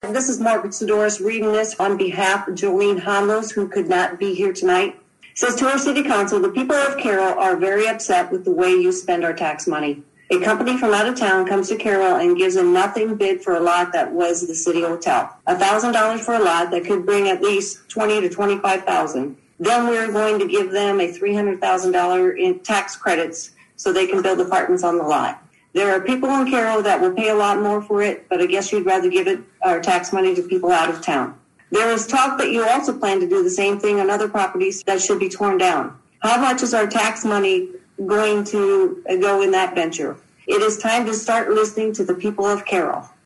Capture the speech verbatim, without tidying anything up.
This is Margaret Sidoris reading this on behalf of Jolene Honlos, who could not be here tonight. It says, to our city council, the people of Carroll are very upset with the way you spend our tax money. A company from out of town comes to Carroll and gives a nothing bid for a lot that was the city hotel. one thousand dollars for a lot that could bring at least twenty to twenty-five thousand dollars. Then we're going to give them a three hundred thousand dollars in tax credits so they can build apartments on the lot. There are people in Carroll that will pay a lot more for it, but I guess you'd rather give it our tax money to people out of town. There is talk that you also plan to do the same thing on other properties that should be torn down. How much is our tax money going to go in that venture? It is time to start listening to the people of Carroll.